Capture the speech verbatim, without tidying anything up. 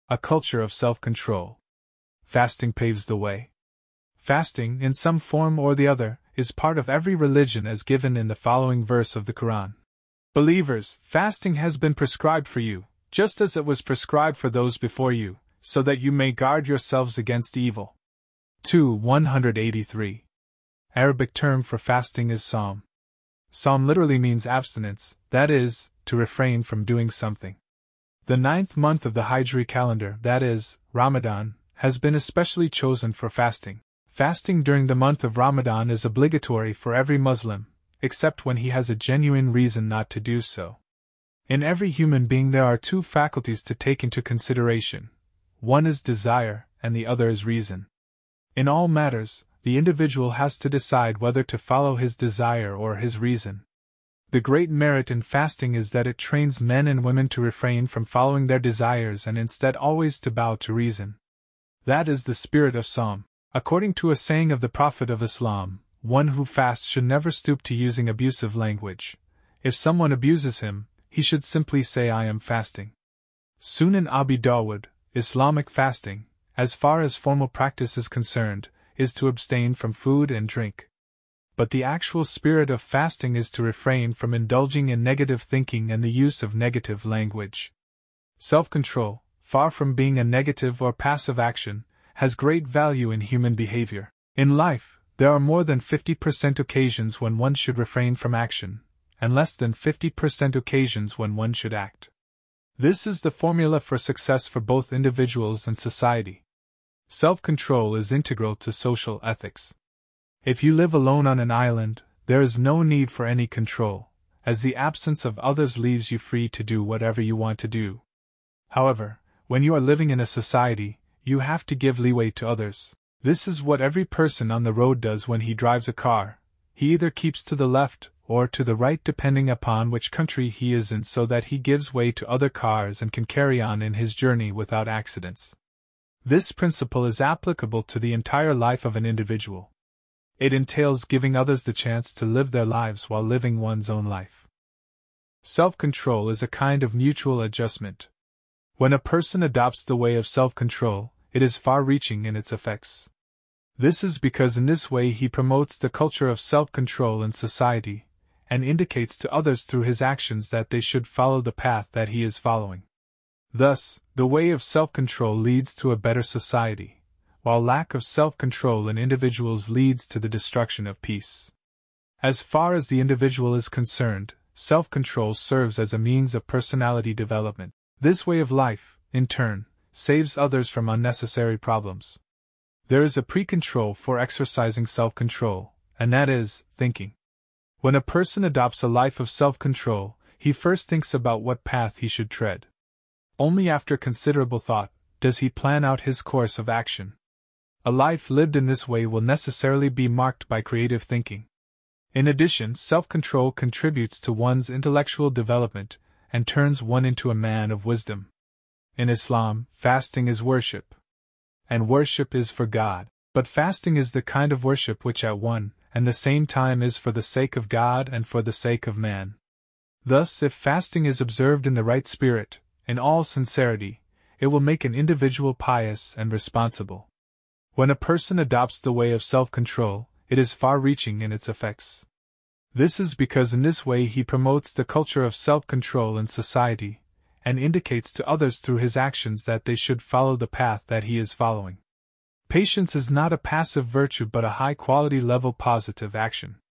A culture of self-control. Fasting paves the way. Fasting, in some form or the other, is part of every religion as given in the following verse of the Quran. Believers, fasting has been prescribed for you, just as it was prescribed for those before you, so that you may guard yourselves against evil. two one eighty-three. Arabic term for fasting is Sawm. Sawm literally means abstinence, that is, to refrain from doing something. The ninth month of the Hijri calendar, that is, Ramadan, has been especially chosen for fasting. Fasting during the month of Ramadan is obligatory for every Muslim, except when he has a genuine reason not to do so. In every human being there are two faculties to take into consideration. One is desire, and the other is reason. In all matters, the individual has to decide whether to follow his desire or his reason. The great merit in fasting is that it trains men and women to refrain from following their desires and instead always to bow to reason. That is the spirit of Sawm. According to a saying of the Prophet of Islam, one who fasts should never stoop to using abusive language. If someone abuses him, he should simply say, "I am fasting." Sunan Abi Dawud, Islamic fasting, as far as formal practice is concerned, is to abstain from food and drink. But the actual spirit of fasting is to refrain from indulging in negative thinking and the use of negative language. Self-control, far from being a negative or passive action, has great value in human behavior. In life, there are more than fifty percent occasions when one should refrain from action, and less than fifty percent occasions when one should act. This is the formula for success for both individuals and society. Self-control is integral to social ethics. If you live alone on an island, there is no need for any control, as the absence of others leaves you free to do whatever you want to do. However, when you are living in a society, you have to give leeway to others. This is what every person on the road does when he drives a car. He either keeps to the left or to the right depending upon which country he is in, so that he gives way to other cars and can carry on in his journey without accidents. This principle is applicable to the entire life of an individual. It entails giving others the chance to live their lives while living one's own life. Self-control is a kind of mutual adjustment. When a person adopts the way of self-control, it is far-reaching in its effects. This is because in this way he promotes the culture of self-control in society, and indicates to others through his actions that they should follow the path that he is following. Thus, the way of self-control leads to a better society, while lack of self-control in individuals leads to the destruction of peace. As far as the individual is concerned, self-control serves as a means of personality development. This way of life, in turn, saves others from unnecessary problems. There is a pre-control for exercising self-control, and that is, thinking. When a person adopts a life of self-control, he first thinks about what path he should tread. Only after considerable thought does he plan out his course of action. A life lived in this way will necessarily be marked by creative thinking. In addition, self-control contributes to one's intellectual development and turns one into a man of wisdom. In Islam, fasting is worship. And worship is for God, but fasting is the kind of worship which at one and the same time is for the sake of God and for the sake of man. Thus, if fasting is observed in the right spirit, in all sincerity, it will make an individual pious and responsible. When a person adopts the way of self-control, it is far-reaching in its effects. This is because in this way he promotes the culture of self-control in society, and indicates to others through his actions that they should follow the path that he is following. Patience is not a passive virtue but a high-quality level positive action.